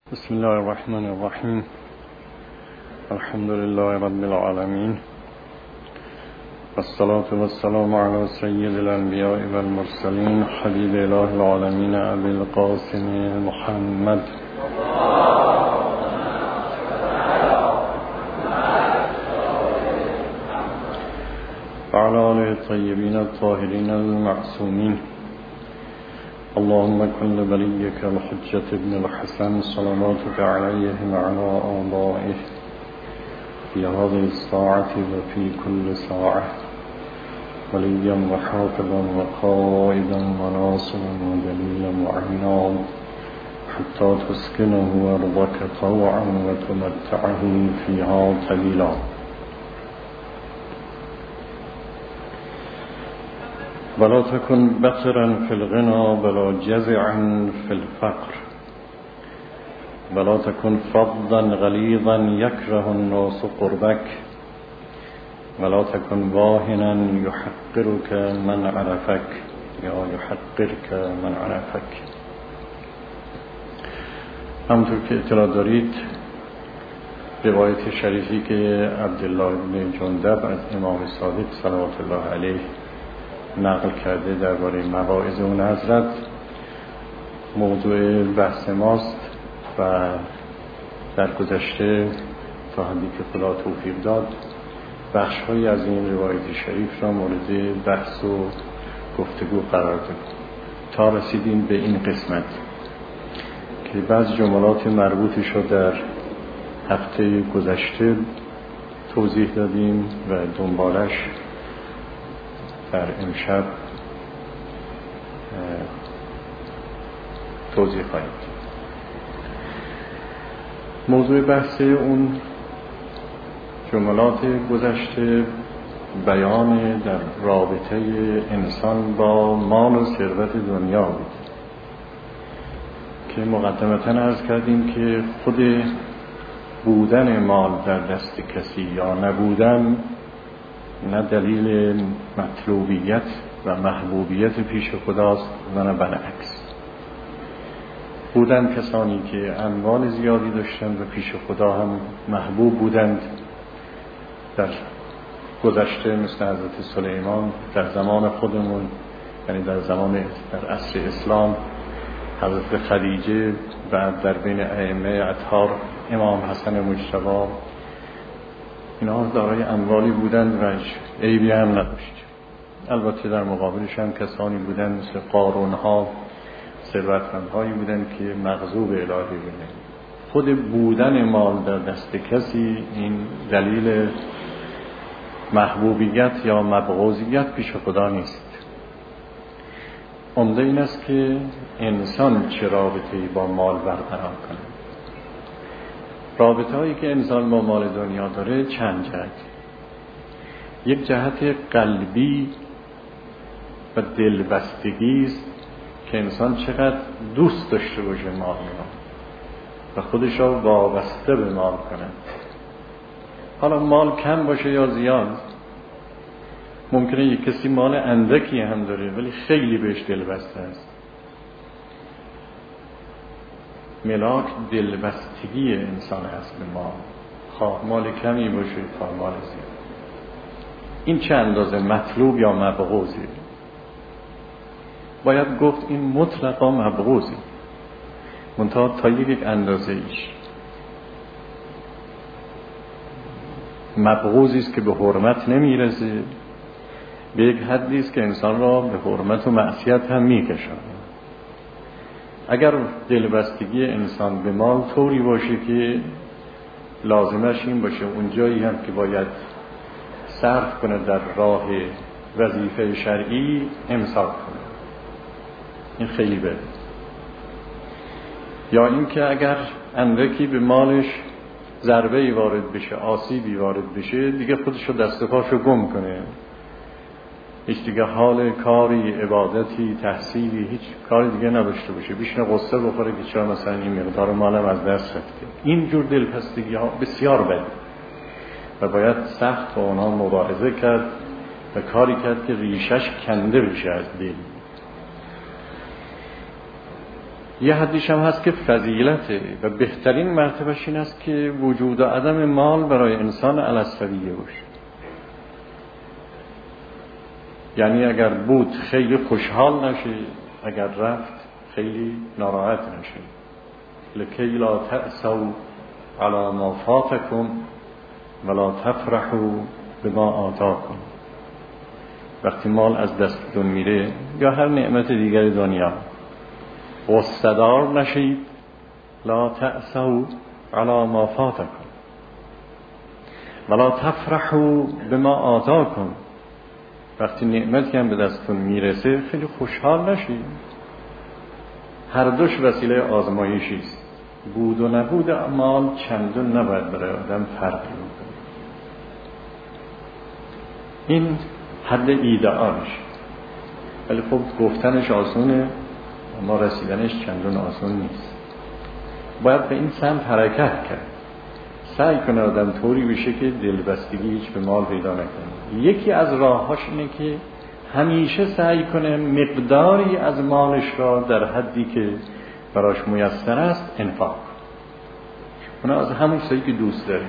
بسم الله الرحمن الرحیم. الحمد لله رب العالمین، والصلاة والسلام على سید الانبیاء والمرسلین، حبیب اله العالمین ابی القاسم محمد وعلى آله الطیبین الطاهرین المعصومین. اللهم كن لوليك الحجة ابن الحسن صلواتك عليه وعلى آبائه في هذه الساعة وفي كل ساعة وليا وحافظا وقائدا وناصرا ودليلا وعينا حتى تسكنه أرضك طوعا وتمتعه فيها طويلا. ولا تكن بخرا في الغنى ولا جزعا في الفقر ولا تكن فظا غليظا يكره الناس قربك ولا تكن واهنا يحقرك من عرفك یا يحقرك من عرفك. همونطور که اطلاع دارید، روایت شریفی که عبدالله بن جندب از امام صادق صلوات الله علیه نقل کرده درباره مواعظ اون حضرت موضوع بحث ماست و در گذشته تا حدی که خدا توفیق داد بخش‌هایی از این روایت شریف را مورد بحث و گفتگو قرار داد تا رسیدیم به این قسمت که بعض جملات مربوطش را در هفته گذشته توضیح دادیم و دنبالش در امشب توضیح خواهیم. موضوع بحث اون جملات گذشته بیان در رابطه انسان با مال و ثروت دنیا بود که مقدمتاً عرض کردیم که خود بودن مال در دست کسی یا نبودن نه دلیل مطلوبیت و محبوبیت پیش خداست و نه برعکس. بودن کسانی که اموال زیادی داشتند و پیش خدا هم محبوب بودند در گذشته، مثل حضرت سلیمان در زمان خودمون، یعنی در عصر اسلام حضرت خدیجه، بعد در بین ائمه اطهار امام حسن مجتبی، اینا دارای اموالی بودند و عیبی هم نداشت. البته در مقابلش هم کسانی بودند مثل قارون‌ها، ثروتمندهایی بودند که مغضوب الهی بودند. خود بودن مال در دست کسی این دلیل محبوبیت یا مبغوضیت پیش خدا نیست. عمده این است که انسان چه رابطه‌ای با مال برقرار کنه. رابطه هایی که انسان با مال دنیا داره چند جهت. یک جهت قلبی و دلبستگی است که انسان چقدر دوست داشته باشه مال و خودش را وابسته به مال کنه. حالا مال کم باشه یا زیاد، ممکنه یک کسی مال اندکی هم داره ولی خیلی بهش دلبسته است. ملاک دلبستگی انسان هست به مال، خواه مال کمی باشه خواه مال زیاد. این چه اندازه مطلوب یا مبغوضی؟ باید گفت این مطلقا مبغوضی، منتها تا یک اندازه ایش مبغوضی است که به حرمت نمیرسه، به یک حدی است که انسان را به حرمت و معصیت هم میکشاند. اگر دلبستگی انسان به مال طوری باشه که لازمش این باشه اون جایی هم که باید صرف کنه در راه وظیفه شرعی امساک کنه، این خیلی بده. یا اینکه اگر اندکی به مالش ضربه‌ای وارد بشه، آسیبی وارد بشه، دیگه خودش رو دست و پاشو گم کنه، هیچ دیگه حال کاری، عبادتی، تحصیلی، هیچ کاری دیگه نداشته باشه، بیشتر قصه بخوره که چرا مثلا این مقدار مالم از دست رفته. این جور دلبستگی ها بسیار بده و باید سخت با اونها مبارزه کرد و کاری کرد که ریشش کنده بشه از دل. یه حدیش هم هست که فضیلته و بهترین مرتبهش این است که وجود و عدم مال برای انسان علی السویه باشه. یعنی اگر بود خیلی خوشحال نشه، اگر رفت خیلی ناراحت نشه. لکی لا تأسوا علی ما فاتکم ولا تفرحوا بما آتاکم. وقتی مال از دستتون میره یا هر نعمت دیگر دنیا، غصه‌دار نشید. لا تأسوا علی ما فاتکم ولا تفرحوا بما آتاکم. وقتی نعمتی هم به دستتون میرسه خیلی خوشحال نشید. هر دوش وسیله آزمایشی است. بود و نبود مال چندان نباید برای آدم فرقی بکنه. این حد ایدئالش، ولی خب گفتنش آسونه، اما رسیدنش چندان آسون نیست. باید به این سمت حرکت کرد. سعی کنه آدم طوری بشه که دلبستگی هیچ به مال پیدا نکنه. یکی از راهاش اینه که همیشه سعی کنه مقداری از مالش را در حدی که براش میسر است انفاق. اونا از همون چیزی که دوست داره.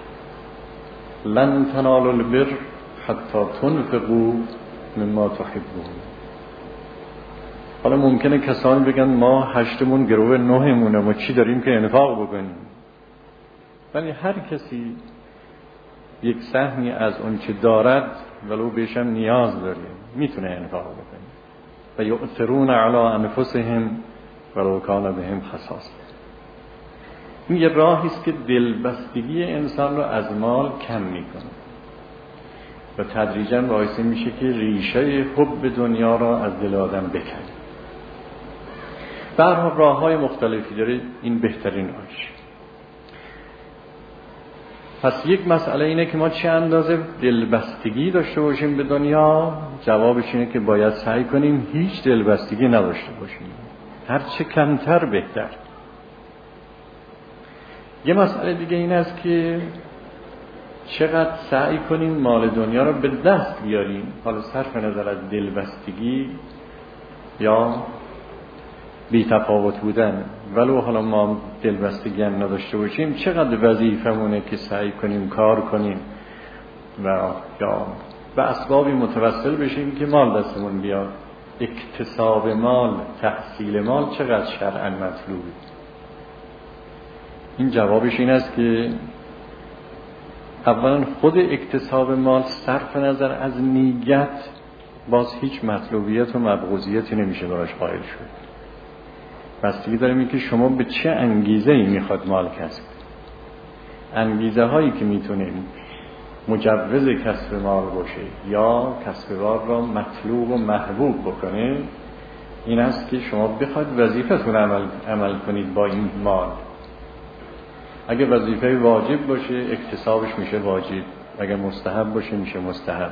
لن تنالوا البر حتی تنفقوا مما تحبون. حالا ممکنه کسانی بگن ما 8مون گروه 9مونه، ما چی داریم که انفاق بکنیم؟ ولی هر کسی یک سهمی از اون چه دارد ولو بهش هم نیاز داره میتونه انفاق بکنه. و یؤثرون علی انفسهم ولو کان بهم خصاصه. این یه راهی است که دلبستگی انسان رو از مال کم میکنه و تدریجاً باعث میشه که ریشه حب دنیا را از دل آدم بکنه. برها راه‌های مختلفی داره، این بهترین راهش. پس یک مسئله اینه که ما چه اندازه دلبستگی داشته باشیم به دنیا. جوابش اینه که باید سعی کنیم هیچ دلبستگی نداشته باشیم، هر چه کمتر بهتر. یه مسئله دیگه این است که چقدر سعی کنیم مال دنیا رو به دست بیاریم. حالا صرف نظر از دلبستگی یا بی تفاوت بودن، ولو حالا ما دلبستگی هم نداشته باشیم، چقدر وظیفمونه که سعی کنیم کار کنیم و یا به اسبابی متوسل بشیم که مال دستمون بیاد. اکتساب مال، تحصیل مال چقدر شرعاً مطلوبه؟ این جوابش این است که اولا خود اکتساب مال صرف نظر از نیت باز هیچ مطلوبیت و مبغوضیتی نمیشه براش قائل شد. بستگی داره این که شما به چه انگیزه‌ای میخواد مال کسب. انگیزه هایی که میتونه مجوز کسب مال باشه یا کسب مال را مطلوب و محبوب بکنه، این است که شما بخواید وظیفتون عمل کنید با این مال. اگه وظیفه واجب باشه اکتسابش میشه واجب، اگه مستحب باشه میشه مستحب.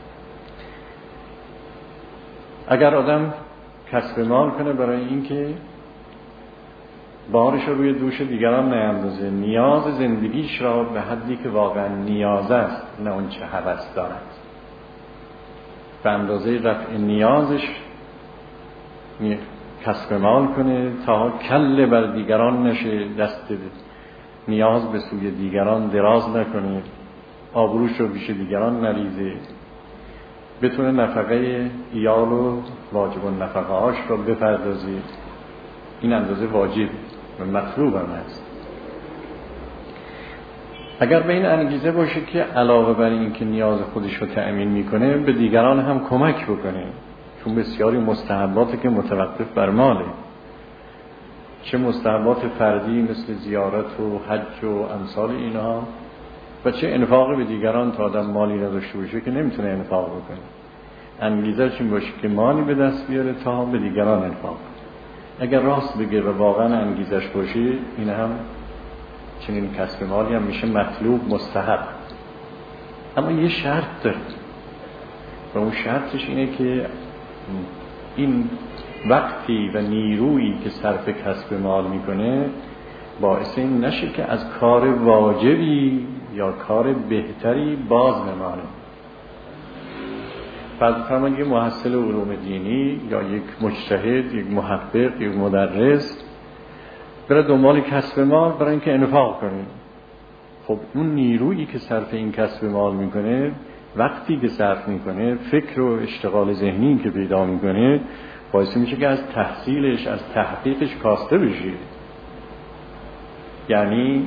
اگر آدم کسب مال کنه برای اینکه بارش رو روی دوش دیگران نیندازه، نیاز زندگیش را به حدی که واقعا نیاز است نه اون چه هوس دارد، به اندازه رفع نیازش کسب مال کنه تا کله بر دیگران نشه، دست نیاز به سوی دیگران دراز نکنه، آبروش رو پیش دیگران نریزه، بتونه نفقه ایال و واجب النفقه هاش رو بپردازه. این اندازه واجب و مطلوب هم هست. اگر به این انگیزه باشه که علاوه بر این که نیاز خودش رو تأمین میکنه به دیگران هم کمک بکنه، چون بسیاری مستحباتی که متوقف بر ماله، چه مستحبات فردی مثل زیارت و حج و امثال اینها و چه انفاق به دیگران تا آدم مالی نداشته باشه که نمیتونه انفاق بکنه. انگیزه این باشه که مالی به دست بیاره تا به دیگران انفاق. اگر راست بگه و واقعا انگیزش باشه، این هم چنین کسب مالی هم میشه مطلوب مستحب. اما یه شرط داره و اون شرطش اینه که این وقتی و نیرویی که صرف کسب مال میکنه باعث این نشه که از کار واجبی یا کار بهتری باز بمانه. فرض فرمایید یک محصل علوم دینی یا یک مجتهد، یک محقق، یک مدرس بره دنبال کسب مال برای اینکه انفاق کنه. خب اون نیرویی که صرف این کسب مال میکنه، وقتی که صرف میکنه، فکر و اشتغال ذهنی که پیدا میکنه، باعث میشه که از تحصیلش، از تحقیقش کاسته بشه. یعنی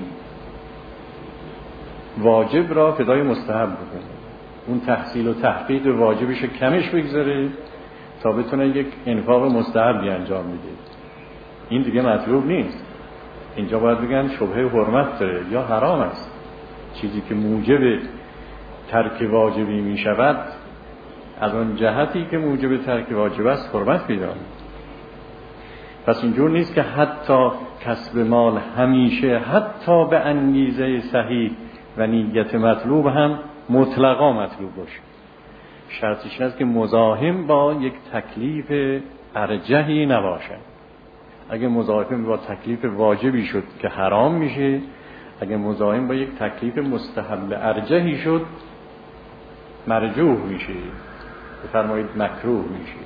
واجب را فدای مستحب بکنه، اون تحصیل و تحقیق واجبش کمش بگذاره تا بتونه یک انفاق مستحبی انجام بده. این دیگه مطلوب نیست. اینجا باید بگن شبهه حرمت داره یا حرام است. چیزی که موجب ترک واجبی می شود، از اون جهتی که موجب ترک واجب است حرمت پیدا می‌کنه. پس اینجور نیست که حتی کسب مال همیشه حتی به انگیزه صحیح و نیت مطلوب هم مطلقا مطلوب باشه. شرطش این است که مزاحم با یک تکلیف ارجحی نباشد. اگه مزاحم با تکلیف واجبی شد که حرام میشه، اگه مزاحم با یک تکلیف مستحب ارجحی شد مرجوح میشه، بفرمایید مکروه میشه.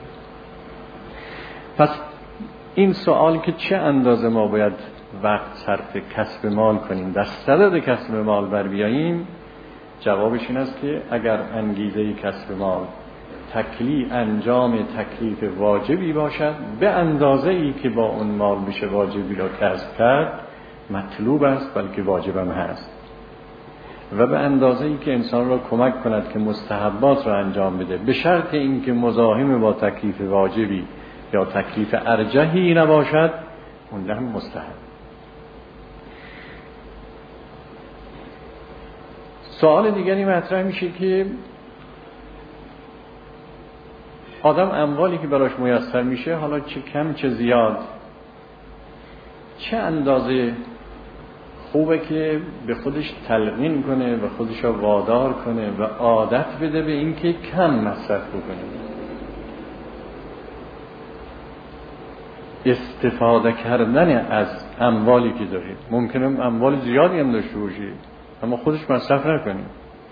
پس این سوال که چه اندازه ما باید وقت صرف کسب مال کنیم، در صدد کسب مال بر بیاییم، جوابش این است که اگر انگیزه کسب مال انجام تکلیف واجبی باشد، به اندازه ای که با اون مال بشه واجبی را کسب کرد، مطلوب است بلکه واجبم هست. و به اندازه ای که انسان را کمک کند که مستحبات را انجام بده، به شرط اینکه مزاحم با تکلیف واجبی یا تکلیف ارجحی نباشد، اون هم مستحب. سوال دیگری مطرح میشه که آدم اموالی که براش میسر میشه، حالا چه کم چه زیاد، چه اندازه خوبه که به خودش تلقین کنه و خودش را وادار کنه و عادت بده به این که کم مصرف بکنه. استفاده کردن از اموالی که داره، ممکنه اموال زیادی هم داشته باشه اما خودش مصرف نکنه.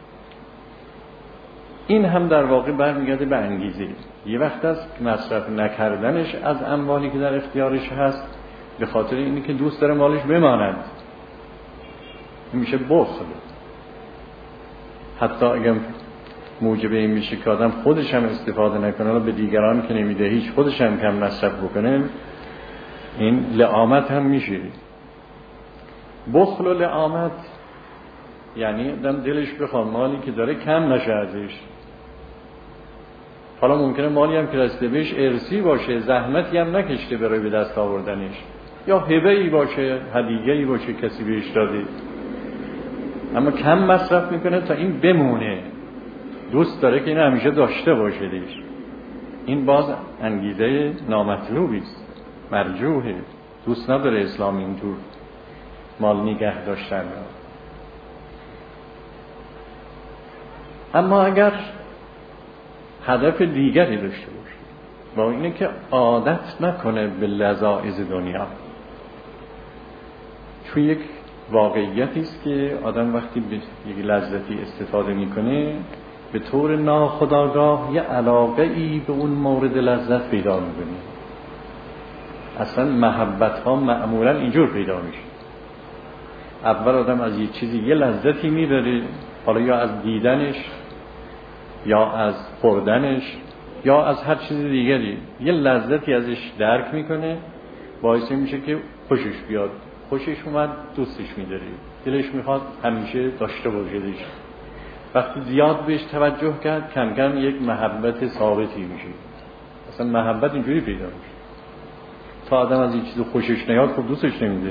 این هم در واقع برمیگرده به انگیزه. یه وقت است مصرف نکردنش از اموالی که در اختیارش هست به خاطر اینی که دوست داره مالش بماند، میشه بخل. حتی اگر موجب این میشه که آدم خودش هم استفاده نکنه و به دیگران که نمیده هیچ خودش هم کم مصرف بکنه، این لعامت هم میشه. بخل و لعامت یعنی آدم دلش بخواد مالی که داره کم نشه ازش. حالا ممکنه مالی هم که رسیده بهش ارثی باشه، زحمتی هم نکشته برای به دست آوردنش، یا هبه‌ای باشه، هدیه‌ای باشه کسی بهش داده، اما کم مصرف میکنه تا این بمونه، دوست داره که این همیشه داشته باشه دیش. این باز انگیزه نامطلوبی است، مرجوحه. دوست نداره اسلام اینطور مال نگه داشتن. اما اگر هدف دیگری داشته باشه، با اینه که عادت نکنه به لذاذ دنیا، چون یک واقعیتی است که آدم وقتی به یک لذتی استفاده میکنه به طور ناخودآگاه یه علاقه ای به اون مورد لذت پیدا میکنه. اصلا محبت ها معمولا اینجور پیدا میشه. اول آدم از یه چیزی یه لذتی میبره، حالا یا از دیدنش یا از خوردنش یا از هر چیز دیگری، یه لذتی ازش درک میکنه، باعث میشه که خوشش بیاد. خوشش اومد دوستش میداره، دلش میخواد همیشه داشته باشدش. وقتی زیاد بهش توجه کرد کم کم یک محبت ثابتی میشه. اصلا محبت اینجوری پیدا میشه. تا آدم از این چیز خوشش نیاد خب دوستش نمیداره.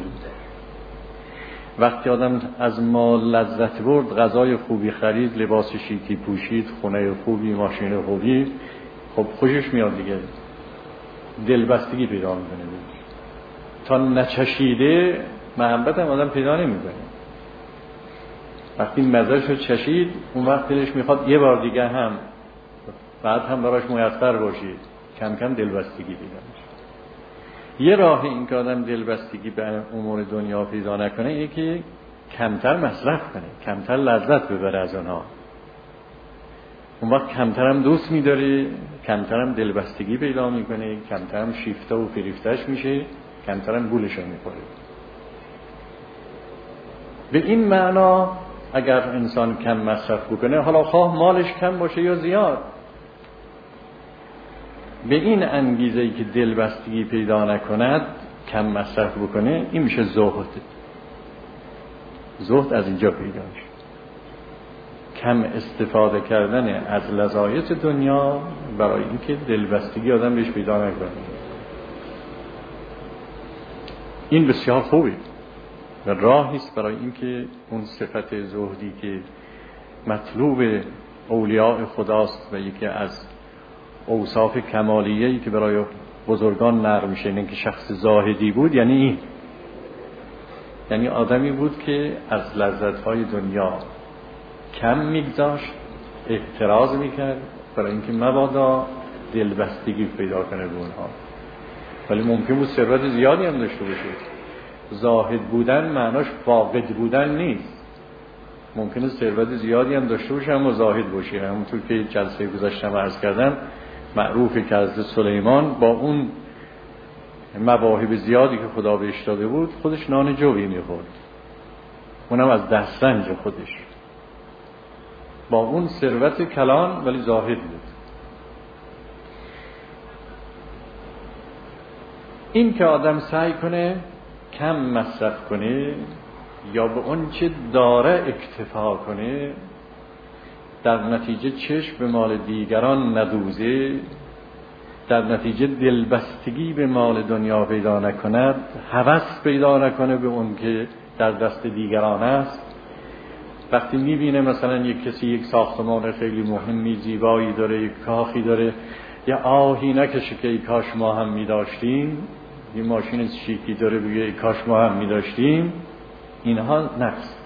وقتی آدم از مال لذت برد، غذای خوبی خرید، لباس شیکی پوشید، خونه خوبی، ماشین خوبی، خب خوشش میاد دیگه، دلبستگی پیدا میکنه. تا نچشیده محبت هم آدم پیدا نمیکنه. وقتی مزه‌شو چشید اون وقت دلش میخواد یه بار دیگه هم، بعد هم براش میسر باشید، کم کم دلبستگی پیدا میشه. یه راه این که آدم دلبستگی به امور دنیا پیدا نکنه اینه که کمتر مصرف کنه، کمتر لذت ببره از اونها. اون وقت کمترم دوست می‌داره، کمترم دلبستگی پیدا میکنه، کمترم شیفته و فریفتش میشه، کمترم گولش میخوره. به این معنا اگر انسان کم مصرف بکنه، حالا خواه مالش کم باشه یا زیاد، به این انگیزه‌ای که دلبستگی پیدا نکند کم مصرف بکنه، این میشه زهد. زهد از اینجا پیدا میشه، کم استفاده کردن از لذایذ دنیا برای اینکه دلبستگی آدم بهش پیدا نکنه. این بسیار خوبه و راهی است برای اینکه اون صفت زهدی که مطلوب اولیاء خداست و یکی از اوصاف کمالیه‌ای که برای بزرگان نقل میشه، اینه که شخص زاهدی بود. یعنی این، یعنی آدمی بود که از لذت‌های دنیا کم میگذاشت، احتراز میکرد برای اینکه مبادا دلبستگی پیدا کنه به اونها. ولی ممکن بود ثروت زیادی هم داشته باشه. زاهد بودن معناش فاقد بودن نیست. ممکنه ثروت زیادی هم داشته باشه اما زاهد باشه. همونطور که جلسه گذشتم عرض کردم، معروفه که حضرت سلیمان با اون مواهب زیادی که خدا بهش داده بود خودش نان جوی میخورد، اونم از دسترنج خودش، با اون ثروت کلان ولی زاهد بود. این که آدم سعی کنه کم مصرف کنه یا به اون چه داره اکتفا کنه، در نتیجه چشم به مال دیگران ندوزه، در نتیجه دلبستگی به مال دنیا پیدا نکند، هوس پیدا نکنه به اون که در دست دیگران است. وقتی میبینه مثلا یک کسی یک ساختمان خیلی مهمی زیبایی داره، یک کاخی داره، یا آهی نکشه که ای کاش ما هم میداشتیم، یه ماشین شیکی داره بگه ای کاش ما هم میداشتیم، اینها نقص.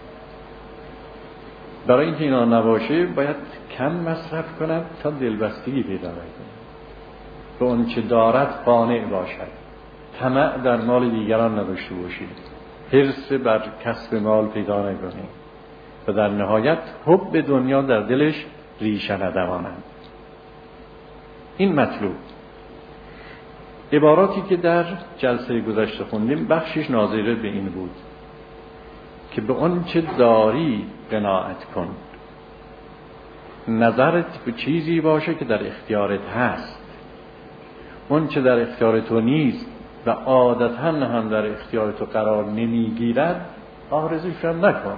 برای اینکه اینا نباشه باید کم مصرف کند تا دلبستگی پیدا کنه، به اون چه دارد قانع باشد، طمع در مال دیگران نداشته باشید، حرص بر کسب مال پیدا نکنه و در نهایت حب دنیا در دلش ریشه ندواند. این مطلوب. عباراتی که در جلسه گذشته خوندیم بخشش ناظر به این بود که به اون چه داری قناعت کن، نظرت به چیزی باشه که در اختیارت هست. اون چه در اختیار تو نیست و عادتاً هم در اختیار تو قرار نمیگیرد آرزوش هم نکن.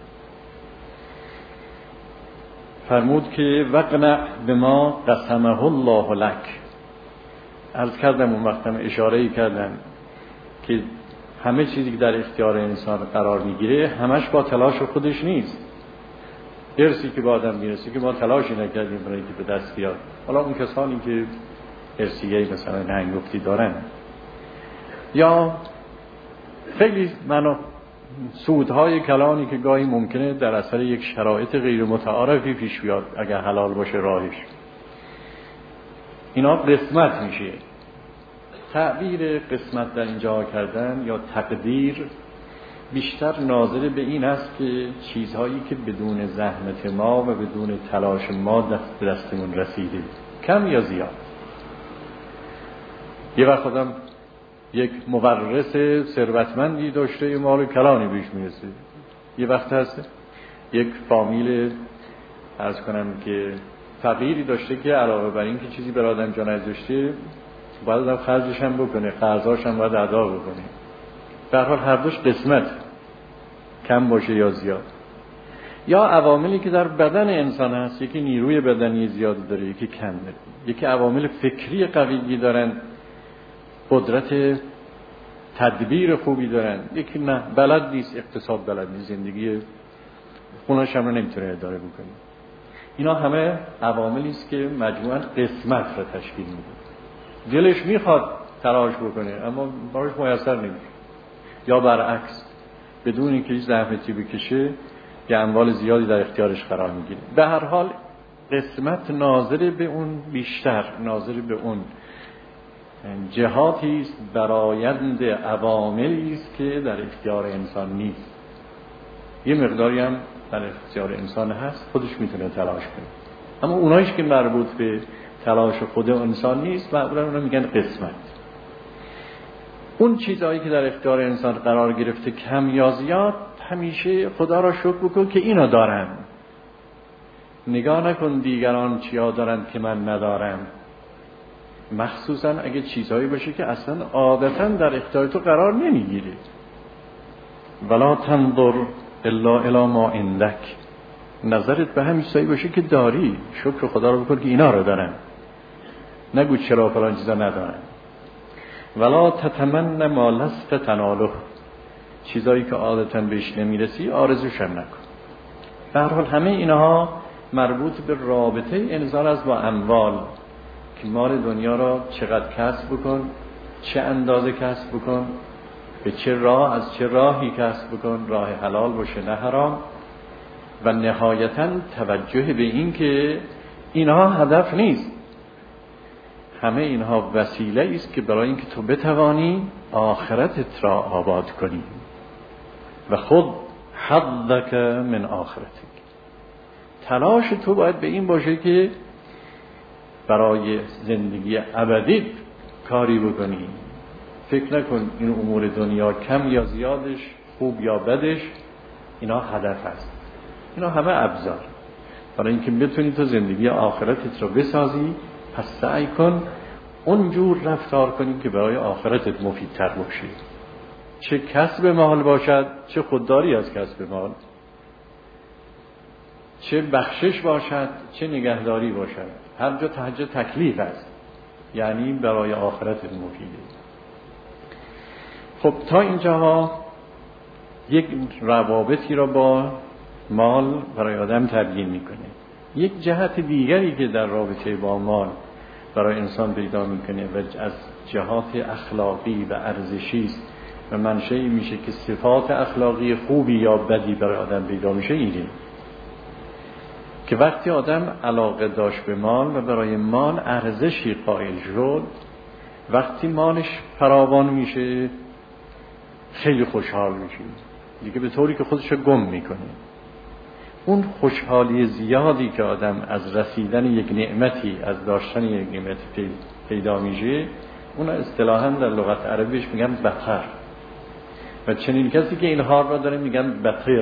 فرمود که وقنع بما قسمه الله لک. عرض کردم اون وقتم اشاره‌ای کردم که همه چیزی که در اختیار انسان قرار میگیره همش با تلاش خودش نیست. ارثی که با آدم میرسه که ما تلاشی نکردیم برای اینکه به دست بیاد. حالا اون کسانی که ارثیه‌ای مثلا نهنگفتی دارن یا خیلی سودهای کلانی که گاهی ممکنه در اثر یک شرایط غیر متعارفی پیش بیاد اگر حلال باشه راهش، اینا قسمت میشه. تعبیر قسمت در اینجا کردن یا تقدیر بیشتر ناظر به این است که چیزهایی که بدون زحمت ما و بدون تلاش ما دستمون رسیده، کم یا زیاد. یه وقت آدم یک مورث ثروتمندی داشته، یه مال کلانی بیش میرسه. یه وقت هست یک فامیل عرض کنم که فقیری داشته که علاوه بر این که چیزی بر آدم جا نذاشته باید آدم خرجش هم بکنه، قرضاش هم باید ادا بکنه. به هر حال هر دوش قسمت، کم باشه یا زیاد. یا عواملی که در بدن انسان هست، یکی نیروی بدنی زیادی داره، یکی کم داره، یکی عوامل فکری قوی دارن، قدرت تدبیر خوبی دارن، یکی نه، بلد نیست، اقتصاد بلد نیست، زندگی خونه‌اش هم نمیتونه اداره بکنه. اینا همه عواملی است که مجموعاً قسمت را تشکیل میده. دلش میخواد تلاش بکنه اما براش میسر نمیشه، یا برعکس بدون اینکه هیچ زحمتی بکشه یا اموال زیادی در اختیارش قرار میگیره. به هر حال قسمت ناظر به اون بیشتر، ناظر به اون جهاتی است، برآیند عواملی است که در اختیار انسان نیست. یه مقداری هم در اختیار انسان هست، خودش میتونه تلاش کنه. اما اونایش که مربوط به تلاش خود انسان نیست معمولا اونا میگن قسمت. اون چیزهایی که در اختیار انسان قرار گرفته کم یا زیاد، همیشه خدا را شکر بکن که اینا دارم. نگاه نکن دیگران چیا دارند که من ندارم، مخصوصا اگه چیزهایی باشه که اصلا عادتا در اختیار تو قرار نمیگیره. ولا تنظر الا الی ما عندک، نظرت به همین چیزایی باشه که داری، شکر خدا رو بکن که اینا رو دارم، نگو چرا فلان چیزا ندارم. ولا تتمنى ما لست تناله، چیزایی که عادتا بهش نمیرسی آرزوش هم نکن. به هر حال همه اینها مربوط به رابطه انسان است با اموال، که مال دنیا را چقدر کسب بکن، چه اندازه کسب بکن، به چه راه، از چه راهی کسب بکن، راه حلال باشه نه حرام، و نهایتاً توجه به این که اینها هدف نیست، همه اینها وسیله است که برای اینکه تو بتوانی آخرتت را آباد کنی. و خود حظک من آخرتک، تلاش تو باید به این باشه که برای زندگی ابدی کاری بکنی. فکر نکن این امور دنیا کم یا زیادش، خوب یا بدش، اینا هدف است، اینا همه ابزار برای اینکه بتونی تو زندگی آخرتت رو بسازی. پس سعی کن اونجور رفتار کنی که برای آخرتت مفیدتر باشه، چه کسب مال باشد، چه خودداری از کسب مال، چه بخشش باشد، چه نگهداری باشد، هر جا تکلیف است، یعنی برای آخرتت مفیده. خب تا اینجاها یک روابطی را با مال برای آدم تبیین میکنه. یک جهت دیگری که در رابطه با مال برای انسان پیدا میکنه و از جهات اخلاقی و ارزشی است و منشأی میشه که صفات اخلاقی خوبی یا بدی برای آدم پیدا میشه، اینه که وقتی آدم علاقه داشت به مال و برای مال ارزشی قائل شد، وقتی مالش فراوان میشه خیلی خوشحال میشه دیگه، به طوری که خودش رو گم میکنه. اون خوشحالی زیادی که آدم از رسیدن یک نعمتی، از داشتن یک نعمتی پیدا میشه، اون اصطلاحاً در لغت عربیش میگن بطر، و چنین کسی که این حال را داره میگن بطر.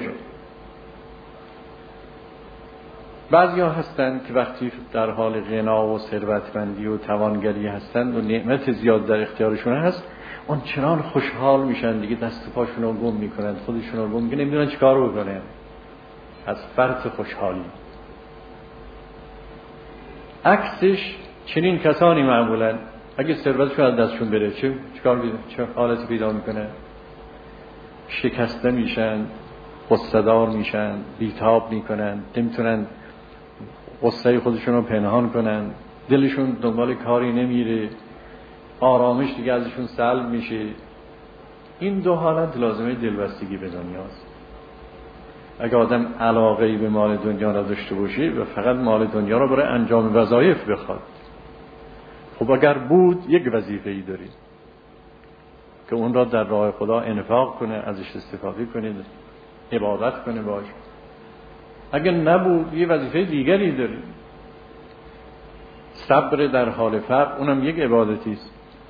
بعضیا هستند که وقتی در حال غنا و ثروتمندی و توانگری هستند و نعمت زیاد در اختیارشون هست، اون چنان خوشحال میشن دیگه دست پاشون رو گم میکنن، خودشون رو گم میکنن، نمیدونن چیکار بکنن از فرط خوشحالی. عکسش چنین کسانی معمولا اگه ثروتشون از دستشون بره چه حالتی پیدا میکنن؟ شکسته میشن، غصه‌دار میشن، بیتاب میکنن، نمیتونن غصه خودشون رو پنهان کنن، دلشون دنبال کاری نمیره، آرامش دیگه ازشون سلب میشه. این دو حالت لازمه دلبستگی به دنیاست. اگه آدم علاقه‌ای به مال دنیا نداشته باشه و فقط مال دنیا رو برای انجام وظایف بخواد، خب اگر بود یک وظیفه‌ای داری که اون را در راه خدا انفاق کنه، ازش استفاده کنه، عبادت کنه باش. اگر نبود یه وظیفه دیگری داری، صبر در حال فقر، اونم یک عبادتی است.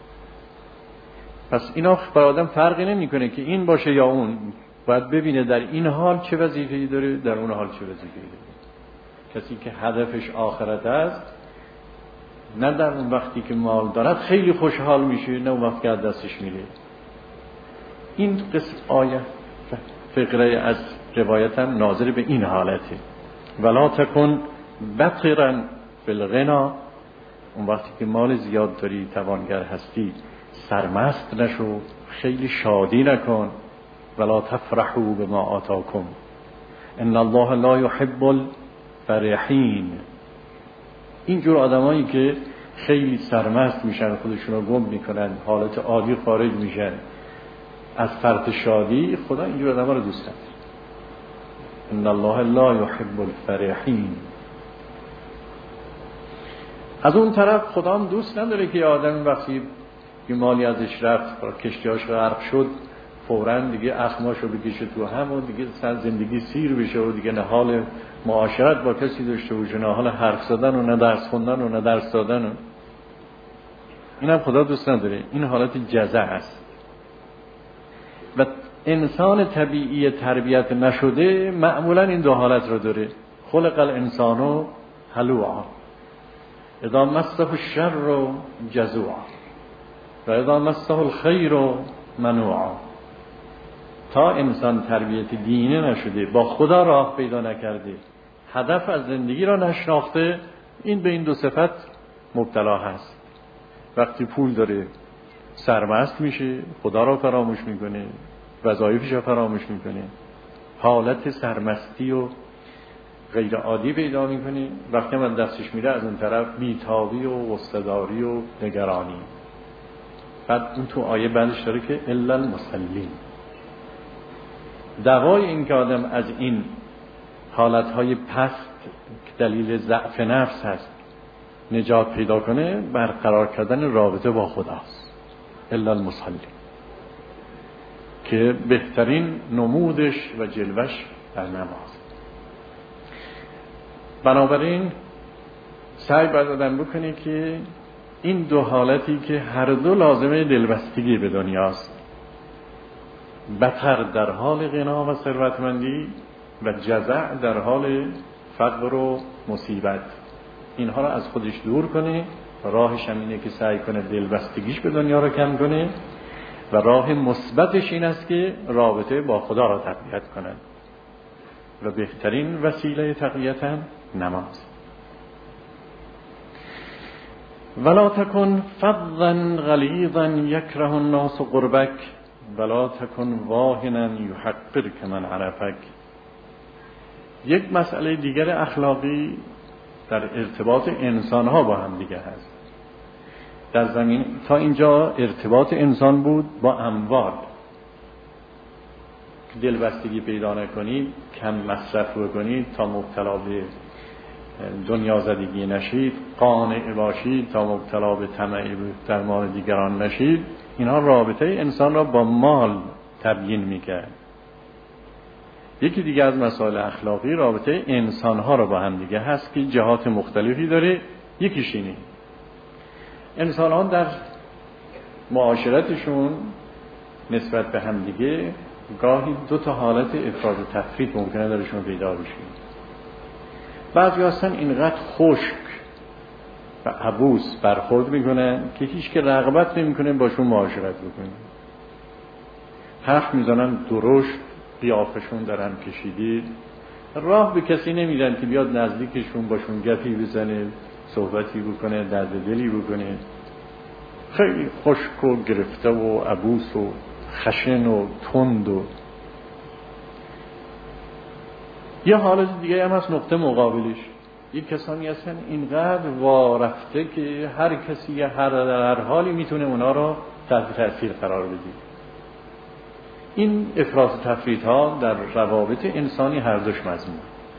پس اینا برای آدم فرقی نمیکنه که این باشه یا اون، باید ببینه در این حال چه وظیفه‌ای داره، در اون حال چه وظیفه‌ای داره. کسی که هدفش آخرت است، نه در اون وقتی که مال دارد خیلی خوشحال میشه، نه اون وقتی که از دستش میره. این قسم آیه فقره از روایتم ناظر به این حالته. ولا تکن بطرا بالغنا، اون وقتی که مال زیاد داری، توانگر هستی، سرمست نشو، خیلی شادی نکن. ولا تفرحوا بما آتاکم ان الله لا يحب الفرحین. اینجور آدمایی که خیلی سرمست میشن، خودشون رو گم میکنن، حالت عادی خارج میشن از فرط شادی، خدا اینجور آدما رو دوست نداره. ان الله لا يحب الفرحین. از اون طرف خدا هم دوست نداره که آدم وقتی که مالی ازش رفت، کشتیاش غرق شد، فوراً دیگه اخماشو بکشه تو هم و دیگه زندگی سیر بشه و دیگه نه حال معاشرت با کسی داشته باشه، نه حال حرف زدن و نه درس خوندن و نه درس دادن. اینم خدا دوست نداره. این حالت جزع است و انسان طبیعی تربیت نشده معمولا این دو حالت رو داره. خلق الانسان هلوعا اذا مسه الشر جزوعا و اذا مسه الخیر منوعا. تا انسان تربیت دینی نشده، با خدا راه پیدا نکرده، هدف از زندگی را نشناخته، این به این دو صفت مبتلا هست. وقتی پول داره سرمست میشه، خدا را فراموش میکنه، وظایفش را فراموش میکنه، حالت سرمستی و غیر عادی پیدا میکنه. وقتی من دستش میره از اون طرف بیتابی و غصه‌داری و نگرانی. بعد اون تو آیه بعدش داره که الا المصلین. دوای این که آدم از این حالتهای پست دلیل ضعف نفس هست نجات پیدا کنه، برقرار کردن رابطه با خداست. الا المصلین که بهترین نمودش و جلوش در نماز. بنابراین سعی باید آدم بکنه که این دو حالتی که هر دو لازمه دلبستگی به دنیاست، بطر در حال غنا و ثروتمندی و جزع در حال فقر و مصیبت، اینها را از خودش دور کنه. راهش هم اینه که سعی کنه دلبستگیش به دنیا را کم کنه و راه مثبتش این است که رابطه با خدا را تقویت کنه و بهترین وسیله تقویت هم نماز. ولا تکن فظا غلیظا یکره الناس قربک ولا تکن واهنا یحقرک من عرفک. یک مسئله دیگر اخلاقی در ارتباط انسان‌ها با هم دیگه هست. در زمین تا اینجا ارتباط انسان بود با اموال، دلبستگی پیدا نکنید، کم مصرف بکنید تا مبتلا به دنیا زدگی نشید، قانع باشید تا مبتلا به طمع در مال دیگران نشید. اینها رابطه انسان را با مال تبیین میکرد. یکی دیگه از مسائل اخلاقی رابطه انسانها را با هم دیگه هست که جهات مختلفی داره. یکیش اینه انسانان در معاشرتشون نسبت به هم دیگه گاهی دو تا حالت افراط و تفریط ممکنه درشون پیدا بشه. بعضی هستن اینقدر خشک و عبوس برخورد میکنن که هیچ که رغبت نمیکنه باشون معاشرت بکنه. حرف میزنن درشت، قیافشون درن کشیده، راه به کسی نمیدن که بیاد نزدیکشون باشون گپی بزنه، صحبتی بکنه، درد دلی بکنه. خیلی خشک و گرفته و عبوس و خشن و تند. و یه حالت دیگه هم هست نقطه مقابلش. یک کسانی هستن اینقدر وارفته که هر کسی هر حالی میتونه اونا رو تحت تأثیر قرار بده. این افراط و تفریط ها در روابط انسانی هر دوش مذموم.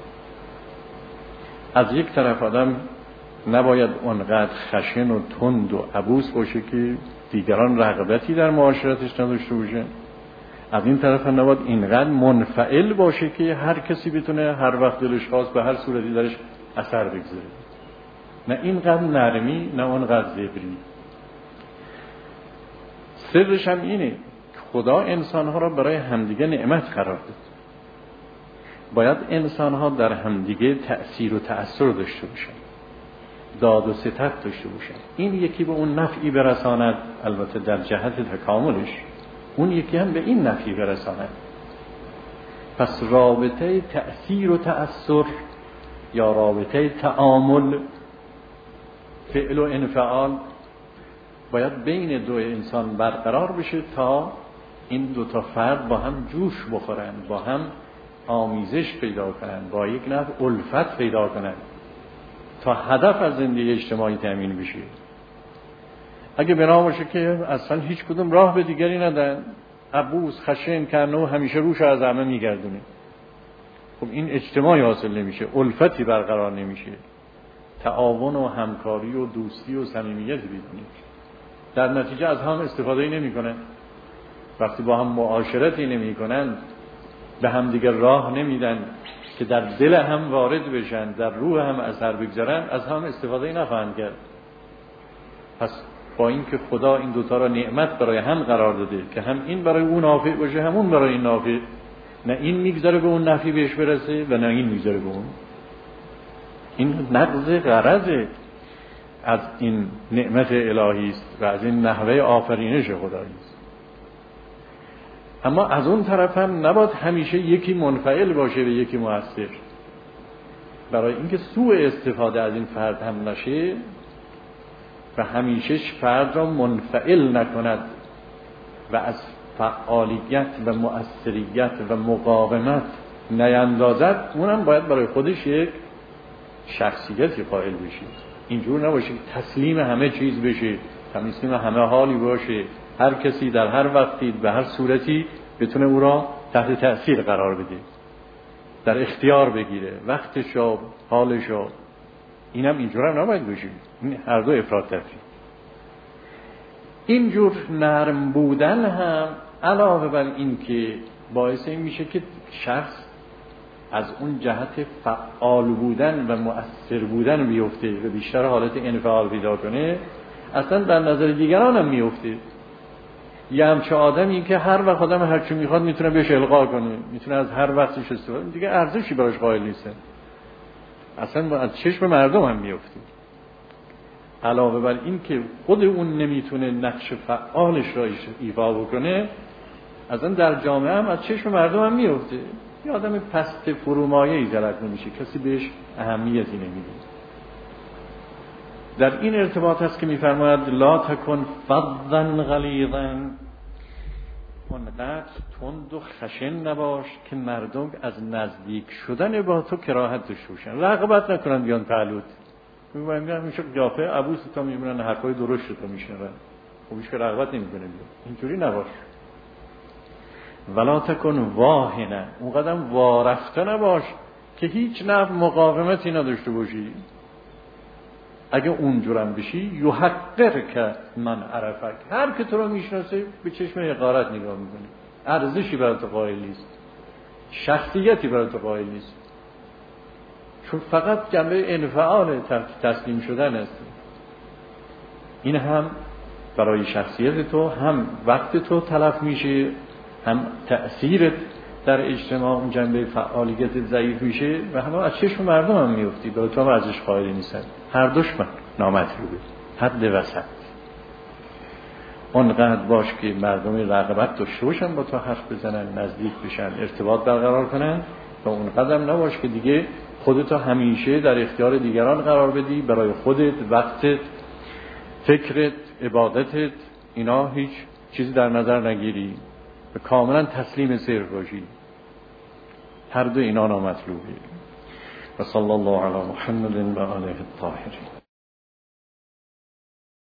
از یک طرف آدم نباید اونقدر خشن و تند و عبوس باشه که دیگران رغبتی در معاشرتش نداشته باشه. از این طرف هم نباید اینقدر منفعل باشه که هر کسی بتونه هر وقت دلش خواست به هر صورتی درش اثر بگذاره. نه اینقدر نرمی نه اونقدر زبری. سرش هم اینه خدا انسانها را برای همدیگه نعمت قرار داد. باید انسانها در همدیگه تأثیر و تأثیر داشته باشن، داد و ستد داشته باشن. این یکی به اون نفعی برساند، البته در جهت تکاملش، اون یکی هم به این نفعی برساند. پس رابطه تأثیر و تأثیر یا رابطه تعامل، فعل و انفعال باید بین دو انسان برقرار بشه تا این دو تا فرد با هم جوش بخورن، با هم آمیزش پیدا کنن، با یک نفع الفت پیدا کنن تا هدف از زندگی اجتماعی تامین بشه. اگه بنا باشه که اصلا هیچ کدوم راه به دیگری ندن، عبوس خشن کنه همیشه روش از همه میگردونه، خب این اجتماعی حاصل نمیشه، الفتی برقرار نمیشه، تعاون و همکاری و دوستی و صمیمیتی بدونید. در نتیجه از هم استفاده نمیکنه. وقتی با هم معاشرتی نمی کنن، به هم دیگر راه نمیدن که در دل هم وارد بشن، در روح هم اثر بگذارن، از هم استفاده نخواهند کرد. پس با اینکه خدا این دوتا را نعمت برای هم قرار داده که هم این برای اون نافع باشه، همون برای این نافع، نه این میگذاره به اون نفعی بهش برسه و نه این میگذاره به اون. این نقض غرض از این نعمت الهی است و از این نحوه آفرینش خدایی است. اما از اون طرف هم نباید همیشه یکی منفعل باشه و یکی مؤثر. برای اینکه سوء استفاده از این فرد هم نشه و همیشه فرد را منفعل نکند و از فعالیت و مؤثریت و مقاومت نیندازد، اونم باید برای خودش یک شخصیتی قائل بشه. اینجور نباشه که تسلیم همه چیز بشه، تسلیم همه حالی باشه، هر کسی در هر وقتی به هر صورتی بتونه او را تحت تأثیر قرار بده، در اختیار بگیره، وقتشو، حالشو. اینم اینجور هم نباید بشه. این هر دو افراط تفرید. اینجور نرم بودن هم علاوه بر این که باعث این میشه که شخص از اون جهت فعال بودن و مؤثر بودن بیفته و بیشتر حالت انفعال پیدا کنه، اصلا در نظر دیگران هم میفته. یه همچه آدمی که هر وقت آدم هر چی میخواد میتونه بهش القا کنه، میتونه از هر وقتش استفاده، دیگه ارزشی براش قائل نیست، اصلا از چشم مردم هم میفته. علاوه بر این که خود اون نمیتونه نقش فعالش را ایفا بکنه، اصلا در جامعه هم از چشم مردم هم میفته. یه آدم پست فرومایه‌ای جلب نمیشه، کسی بهش اهمیتی نمیده. در این ارتباط هست که میفرماید لا تکن فظا غلیظا، اونقدر تند و خشن نباش که مردم از نزدیک شدن با تو کراهت داشته باشن، رغبت نکنن بیان پهلوت. میگم میشه قیافه عبوس تا میبینن حرفای درشت تو میشنون، خودش که رغبت نمیکنه بیان. اینجوری نباش. ولا تکن واهنا، اونقدر وارفته نباش که هیچ نوع مقاومتی نداشته باشی. اگه اونجورم بشی یحقر که من عرفک، هر که تو رو میشناسه به چشم حقارت نگاه میکنه، ارزشی برای تو قائل نیست، شخصیتی برای تو قائل نیست، چون فقط جنبه انفعال تسلیم شدن است. این هم برای شخصیت تو هم وقت تو تلف میشه، هم تأثیرت در اجتماع اون جنبه فعالیت ضعیف میشه و هم از چشم مردم هم میفتی، برای تو هم ارزش قائل نیستن. هر دوشمن نامطلوبه، حد وسط. اونقدر باش که مردم رغبت داشته باشن با تو حرف بزنن، نزدیک بشن، ارتباط برقرار کنن، و اونقدر نباش که دیگه خودتو همیشه در اختیار دیگران قرار بدی، برای خودت، وقتت، فکرت، عبادتت، اینا هیچ چیزی در نظر نگیری و کاملا تسلیم صرف باشی. هر دو اینا نامطلوبه. و صلی الله علی محمد و آله الطاهرین.